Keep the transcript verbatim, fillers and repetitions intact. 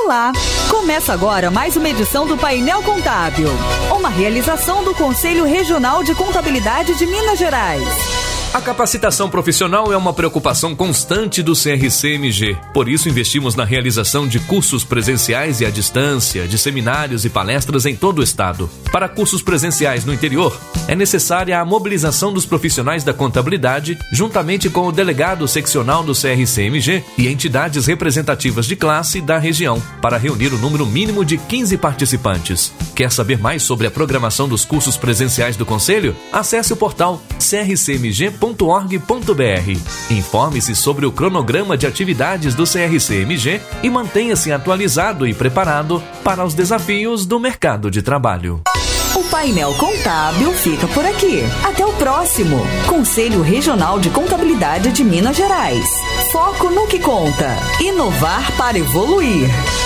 Olá! Começa agora mais uma edição do Painel Contábil, uma realização do Conselho Regional de Contabilidade de Minas Gerais. A capacitação profissional é uma preocupação constante do C R C M G. Por isso, investimos na realização de cursos presenciais e à distância, de seminários e palestras em todo o estado. Para cursos presenciais no interior, é necessária a mobilização dos profissionais da contabilidade, juntamente com o delegado seccional do C R C M G e entidades representativas de classe da região, para reunir o número mínimo de quinze participantes. Quer saber mais sobre a programação dos cursos presenciais do Conselho? Acesse o portal c r c m g ponto org ponto b r. Informe-se sobre o cronograma de atividades do C R C M G e mantenha-se atualizado e preparado para os desafios do mercado de trabalho. O Painel Contábil fica por aqui. Até o próximo. Conselho Regional de Contabilidade de Minas Gerais. Foco no que conta. Inovar para evoluir.